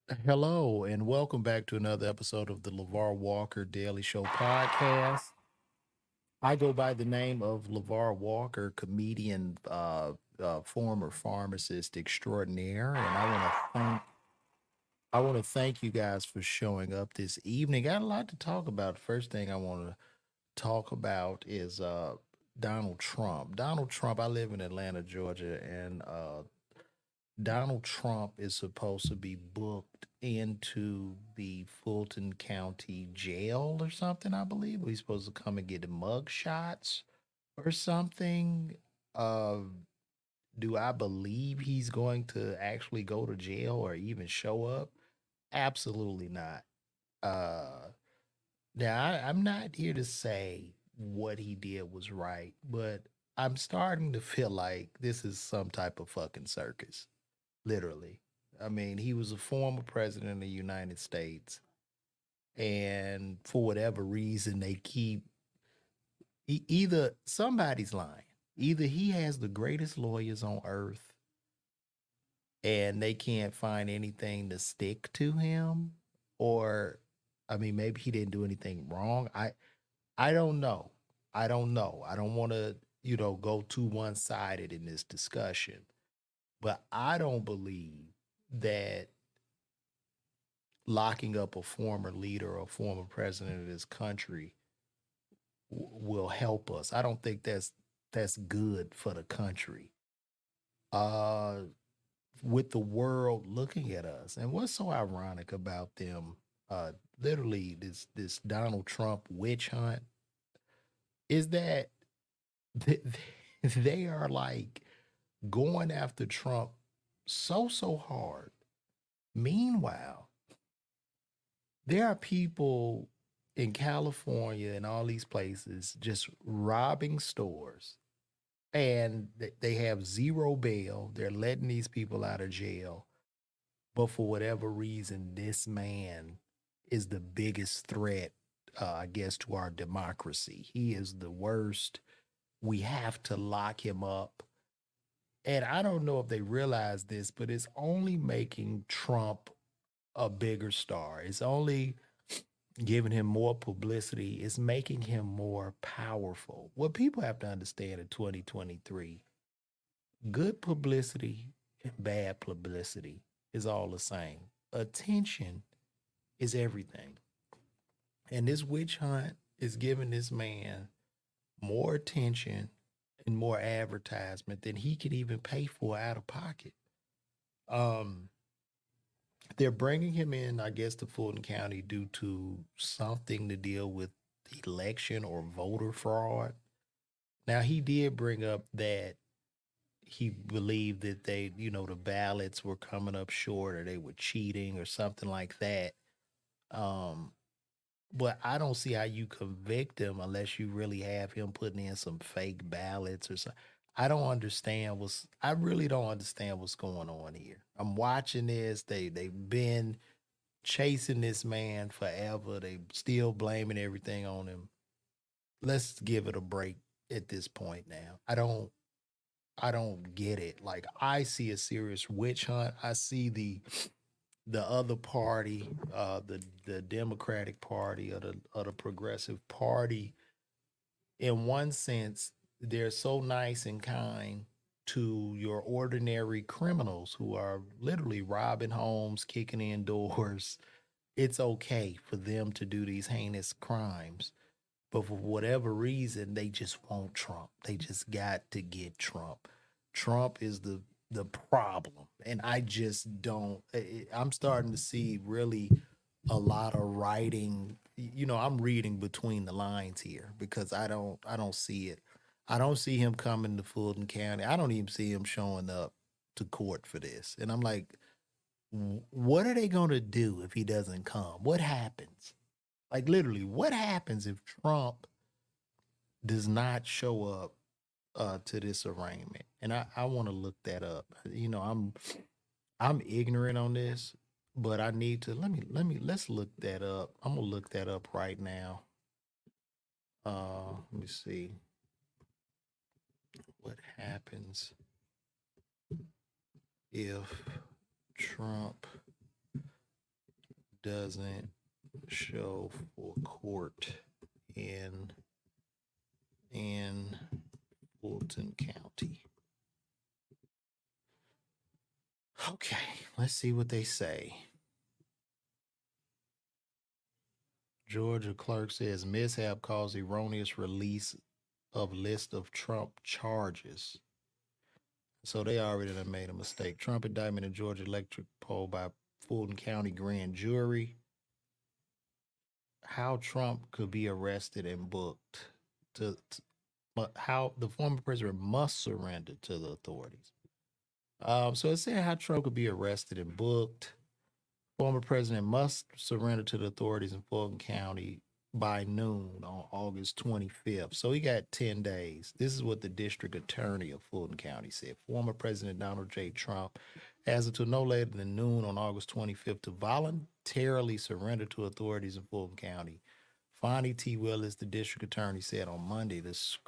Hello, and welcome back to another episode of the LeVar Walker Daily Show podcast. I go by the name of LeVar Walker, comedian, former pharmacist extraordinaire, and I want to thank you guys for showing up this evening. Got a lot to talk about. First thing I want to talk about is Donald Trump. Donald Trump. I live in Atlanta, Georgia, and Donald Trump is supposed to be booked into the Fulton County Jail or something, I believe. He's supposed to come and get mug shots or something. Uh, do I believe he's going to actually go to jail or even show up? Absolutely not. Uh, I'm not here to say what he did was right, but I'm starting to feel like this is some type of fucking circus. Literally. I mean, he was a former president of the United States, and for whatever reason, they keep either somebody's lying. Either he has the greatest lawyers on earth, and they can't find anything to stick to him, or I mean, maybe he didn't do anything wrong. I don't know. I don't know. I don't want to go too one sided in this discussion, but I don't believe that locking up a former leader or former president of this country will help us. I don't think that's good for the country. Uh with the world looking at us. And what's so ironic about them literally this Donald Trump witch hunt is that th- they are like going after Trump so hard. Meanwhile, there are people in California and all these places just robbing stores, and they have zero bail. They're letting these people out of jail. But for whatever reason, this man is the biggest threat, I guess, to our democracy. He is the worst. We have to lock him up. And I don't know if they realize this, but it's only making Trump a bigger star. It's only giving him more publicity. It's making him more powerful. What people have to understand in 2023, good publicity and bad publicity is all the same. Attention is everything. And this witch hunt is giving this man more attention and more advertisement than he can even pay for out of pocket. Um, they're bringing him in, I guess, to Fulton County due to something to deal with election or voter fraud. Now, he did bring up that he believed that the ballots were coming up short or they were cheating or something like that. Um, but I don't see how you convict him unless you really have him putting in some fake ballots or something. I really don't understand what's going on here. I'm watching this. They've been chasing this man forever. They still blaming everything on him. Let's give it a break at this point now. I don't get it. Like I see a serious witch hunt. I see the other party, the Democratic Party or the Progressive Party. In one sense, they're so nice and kind to your ordinary criminals who are literally robbing homes, kicking in doors. It's okay for them to do these heinous crimes. But for whatever reason, they just want Trump. They just got to get Trump. Trump is the problem, and I just don't. I'm starting to see really a lot of writing. I'm reading between the lines here because I don't see it. I don't see him coming to Fulton County. I don't even see him showing up to court for this. And I'm like, what are they going to do if he doesn't come? What happens? Like literally, what happens if Trump does not show up to this arraignment? And I want to look that up. I'm ignorant on this, but I need to let's look that up. I'm gonna look that up right now. Let me see what happens if Trump doesn't show for court in Fulton County. Okay, let's see what they say. Georgia clerk says mishap caused erroneous release of list of Trump charges. So they already done made a mistake. Trump indictment in Georgia electric poll by Fulton County grand jury. How Trump could be arrested and booked but how the former president must surrender to the authorities. So it's saying how Trump could be arrested and booked. Former president must surrender to the authorities in Fulton County by noon on August 25th. So he got 10 days. This is what the district attorney of Fulton County said. Former President Donald J. Trump has until no later than noon on August 25th to voluntarily surrender to authorities in Fulton County. Fonnie T. Willis, the district attorney, said on Monday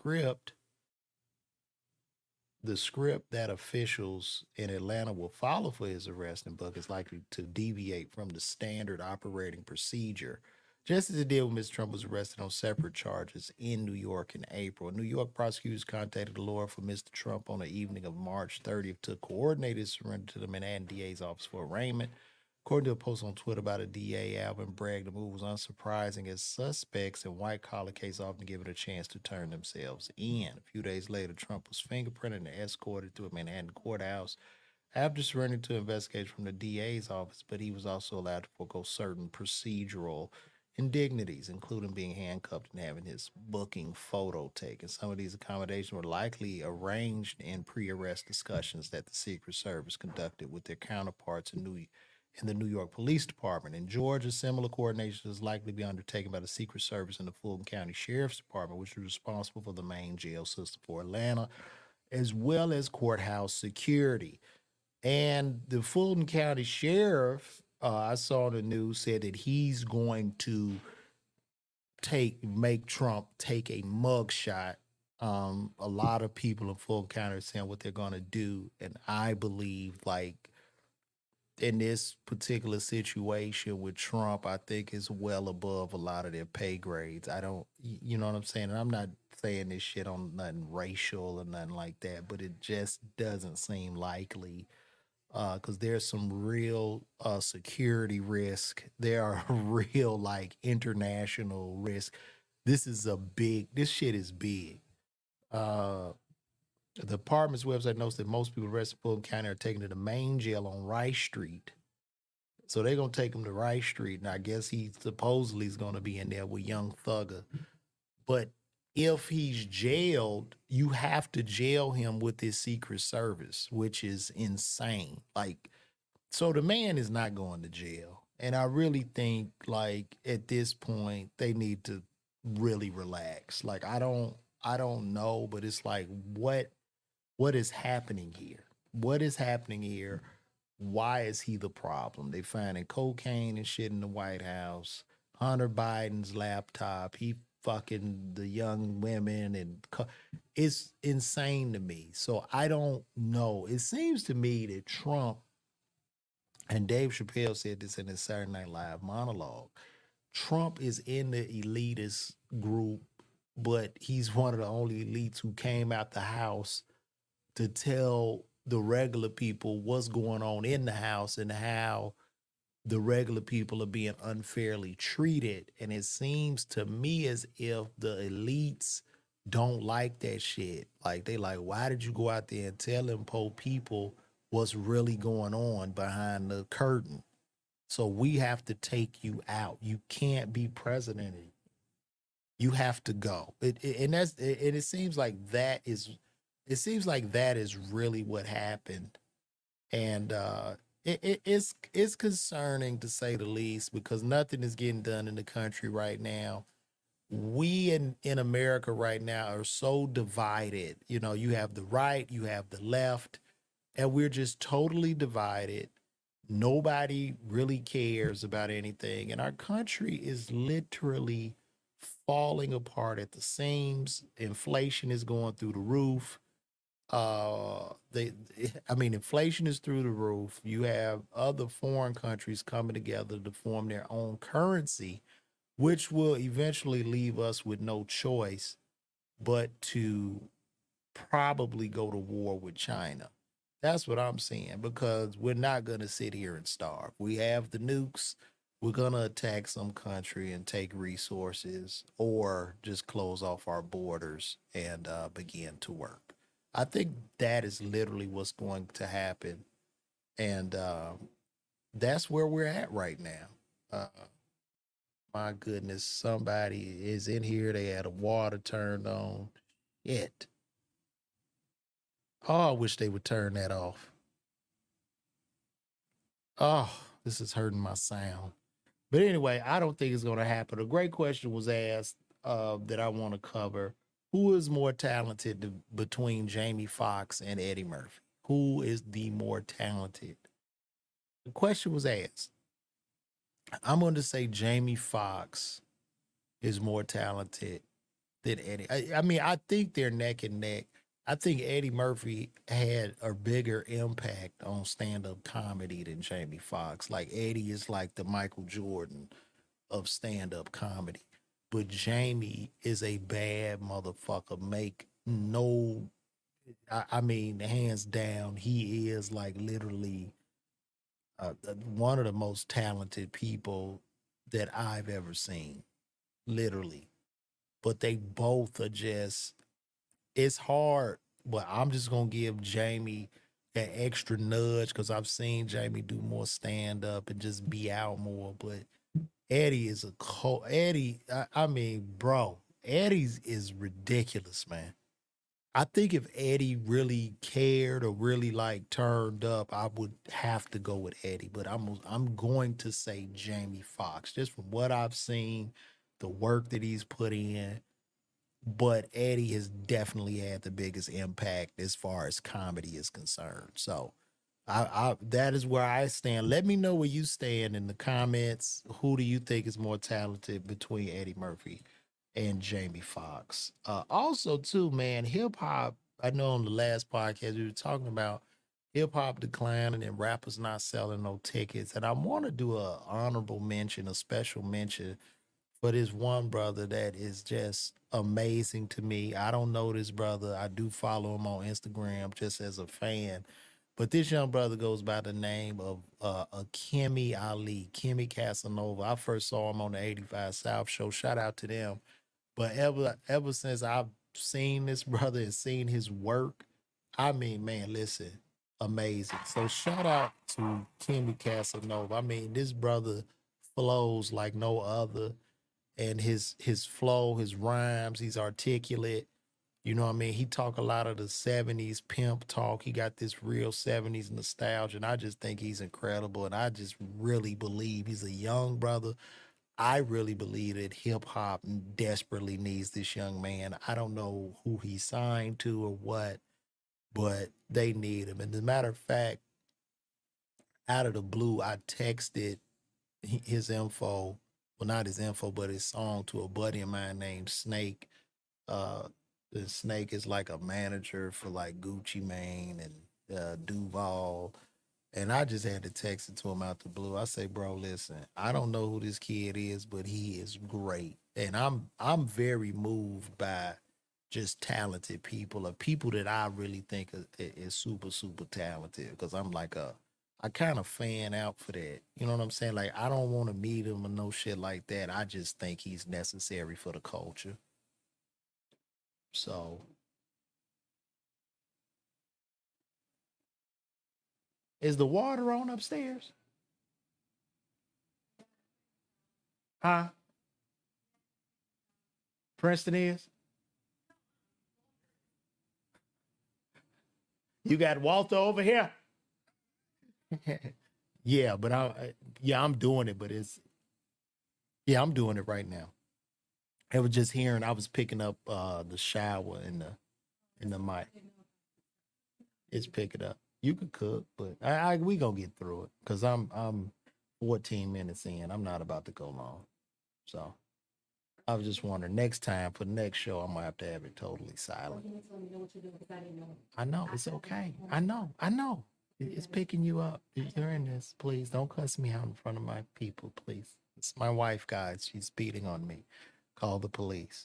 the script that officials in Atlanta will follow for his arrest and book is likely to deviate from the standard operating procedure, just as it did when Mr. Trump was arrested on separate charges in New York in April. New York prosecutors contacted the lawyer for Mr. Trump on the evening of March 30th to coordinate his surrender to the Manhattan DA's office for arraignment. According to a post on Twitter by the DA, Alvin Bragg, the move was unsurprising as suspects in white-collar cases often give it a chance to turn themselves in. A few days later, Trump was fingerprinted and escorted to a Manhattan courthouse after surrendering to investigation from the DA's office, but he was also allowed to forego certain procedural indignities, including being handcuffed and having his booking photo taken. Some of these accommodations were likely arranged in pre-arrest discussions that the Secret Service conducted with their counterparts in the New York Police Department. In Georgia, similar coordination is likely to be undertaken by the Secret Service and the Fulton County Sheriff's Department, which is responsible for the main jail system for Atlanta, as well as courthouse security. And the Fulton County Sheriff, I saw in the news, said that he's going to make Trump take a mugshot. A lot of people in Fulton County are saying what they're going to do, and I believe in this particular situation with Trump, I think is well above a lot of their pay grades. I don't, you know what I'm saying? And I'm not saying this shit on nothing racial or nothing like that, but it just doesn't seem likely because there's some real security risk. There are real like international risk. This shit is big. Uh, the department's website notes that most people arrested in Fulton County are taken to the main jail on Rice Street. So they're gonna take him to Rice Street, and I guess he supposedly is gonna be in there with Young Thugger. But if he's jailed, you have to jail him with his Secret Service, which is insane. Like, so the man is not going to jail, and I really think like at this point they need to really relax. Like, I don't know, but it's like what is happening here? What is happening here? Why is he the problem? They finding cocaine and shit in the White House. Hunter Biden's laptop. He fucking the young women and it's insane to me. So I don't know. It seems to me that Trump and Dave Chappelle said this in his Saturday Night Live monologue. Trump is in the elitist group, but he's one of the only elites who came out the house to tell the regular people what's going on in the house and how the regular people are being unfairly treated. And it seems to me as if the elites don't like that shit. Like they like, why did you go out there and tell them poor people what's really going on behind the curtain? So we have to take you out. You can't be president. You have to go. It seems like that is really what happened, and it's concerning to say the least because nothing is getting done in the country right now. We in America right now are so divided. You know, you have the right, you have the left, and we're just totally divided. Nobody really cares about anything, and our country is literally falling apart at the seams. Inflation is going through the roof. they I mean, inflation is through the roof. You have other foreign countries coming together to form their own currency, which will eventually leave us with no choice but to probably go to war with China. That's what I'm saying, because we're not going to sit here and starve. We have the nukes. We're going to attack some country and take resources, or just close off our borders and begin to work. I think that is literally what's going to happen. And that's where we're at right now. Uh, my goodness, somebody is in here. They had a water turned on. It. Oh, I wish they would turn that off. Oh, this is hurting my sound. But anyway, I don't think it's going to happen. A great question was asked that I want to cover. Who is more talented between Jamie Foxx and Eddie Murphy? Who is the more talented? The question was asked. I'm going to say Jamie Foxx is more talented than Eddie. I mean, I think they're neck and neck. I think Eddie Murphy had a bigger impact on stand up comedy than Jamie Foxx. Like, Eddie is like the Michael Jordan of stand up comedy. But Jamie is a bad motherfucker. Make no, I mean, hands down, he is like literally one of the most talented people that I've ever seen. Literally. But they both are just, it's hard, but I'm just gonna give Jamie that extra nudge because I've seen Jamie do more stand up and just be out more. But Eddie is a Eddie. I mean, bro, Eddie's is ridiculous, man. I think if Eddie really cared or really like turned up, I would have to go with Eddie. But I'm going to say Jamie Foxx just from what I've seen, the work that he's put in. But Eddie has definitely had the biggest impact as far as comedy is concerned. So I that is where I stand. Let me know where you stand in the comments. Who do you think is more talented between Eddie Murphy and Jamie Foxx? Also, too, man, hip hop. I know on the last podcast we were talking about hip hop declining and rappers not selling no tickets, and I want to do a honorable mention, a special mention for this one brother that is just amazing to me. I don't know this brother. I do follow him on Instagram just as a fan. But this young brother goes by the name of Kimmy Ali, Kimmy Casanova. I first saw him on the 85 South show. Shout out to them. But ever since I've seen this brother and seen his work, I mean, man, listen, amazing. So shout out to Kimmy Casanova. I mean, this brother flows like no other, and his flow, his rhymes, he's articulate. You know what I mean? He talk a lot of the 70s pimp talk. He got this real 70s nostalgia. And I just think he's incredible. And I just really believe he's a young brother. I really believe that hip hop desperately needs this young man. I don't know who he signed to or what, but they need him. And as a matter of fact, out of the blue, I texted his info, well, not his info, but his song to a buddy of mine named Snake. Uh, the Snake is like a manager for like Gucci Mane and Duval. And I just had to text it to him out the blue. I say, bro, listen, I don't know who this kid is, but he is great. And I'm very moved by just talented people, or people that I really think is super, super talented. Because I'm like I kind of fan out for that. You know what I'm saying? Like, I don't want to meet him or no shit like that. I just think he's necessary for the culture. So, is the water on upstairs? Huh? Princeton is? You got Walter over here? Yeah, but yeah, I'm doing it, but it's, yeah, I'm doing it right now. I was just hearing, I was picking up the shower and the mic. It's picking up. You could cook, but we gonna get through it because I'm 14 minutes in. I'm not about to go long. So I was just wondering next time for the next show, I'm gonna have to have it totally silent. I know it's okay. I know. It's picking you up. You're in this. Please don't cuss me out in front of my people, please. It's my wife, guys. She's beating on me. Call the police.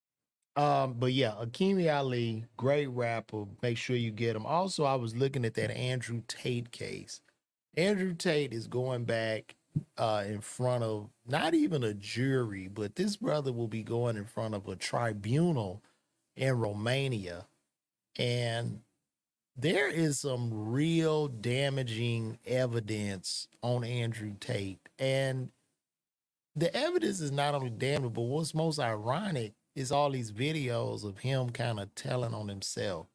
But yeah, Akimi Ali, great rapper. Make sure you get him. Also, I was looking at that Andrew Tate case. Andrew Tate is going back in front of not even a jury, but this brother will be going in front of a tribunal in Romania. And there is some real damaging evidence on Andrew Tate. And the evidence is not only damning, but what's most ironic is all these videos of him kind of telling on himself.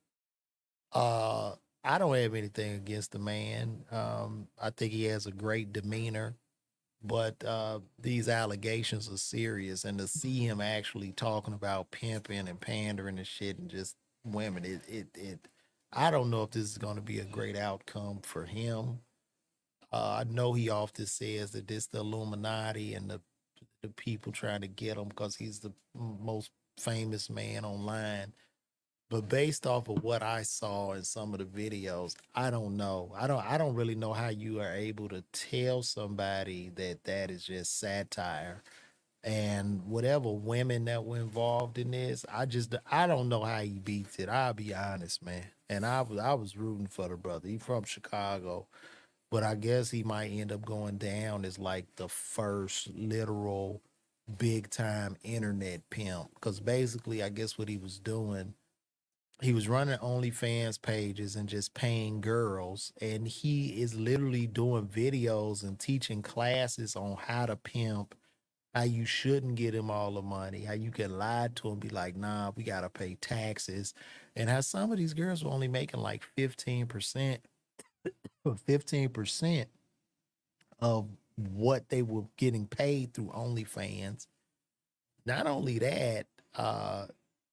Uh, I don't have anything against the man. I think he has a great demeanor, but these allegations are serious, and to see him actually talking about pimping and pandering and shit and just women, it. I don't know if this is going to be a great outcome for him. I know he often says that this the Illuminati and the people trying to get him because he's the most famous man online. But based off of what I saw in some of the videos, I don't know. I don't really know how you are able to tell somebody that that is just satire. And whatever women that were involved in this, I don't know how he beats it. I'll be honest, man. And I was rooting for the brother. He from Chicago, but I guess he might end up going down as like the first literal big time internet pimp. Because basically, I guess what he was doing, he was running OnlyFans pages and just paying girls, and he is literally doing videos and teaching classes on how to pimp, how you shouldn't get him all the money, how you can lie to him, be like, nah, we gotta pay taxes, and how some of these girls were only making like 15% or 15% of what they were getting paid through OnlyFans. Not only that, uh,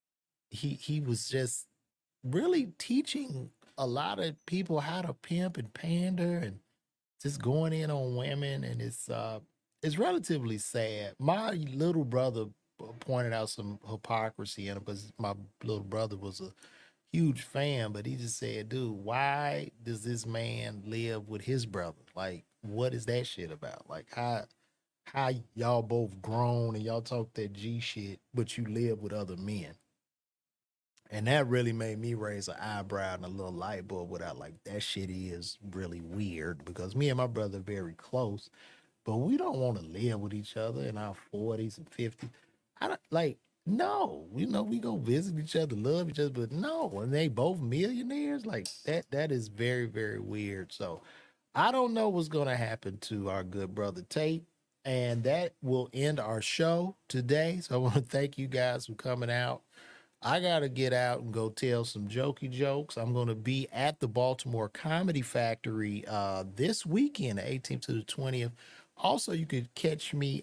he was just really teaching a lot of people how to pimp and pander and just going in on women, and it's relatively sad. My little brother pointed out some hypocrisy in it because my little brother was a huge fan, but he just said, dude, why does this man live with his brother? Like, what is that shit about? Like, how y'all both grown and y'all talk that G shit, but you live with other men? And that really made me raise an eyebrow and a little light bulb without like that shit is really weird because me and my brother are very close, but we don't want to live with each other in our 40s and 50s. I don't like no, we know we go visit each other, love each other, but no, when they both millionaires, like that is very, very weird. So I don't know what's gonna happen to our good brother Tate. And that will end our show today. So I want to thank you guys for coming out. I got to get out and go tell some jokey jokes. I'm going to be at the Baltimore Comedy Factory this weekend, the 18th to the 20th. Also, you could catch me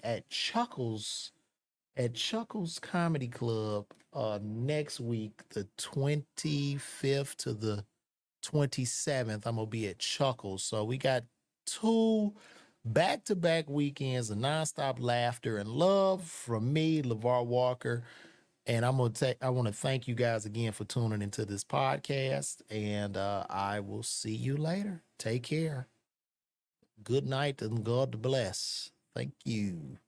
at Chuckles Comedy Club next week, the 25th to the 27th. I'm going to be at Chuckles. So we got two back-to-back weekends of nonstop laughter and love from me, LeVar Walker. And I want to thank you guys again for tuning into this podcast. And I will see you later. Take care. Good night and God bless. Thank you.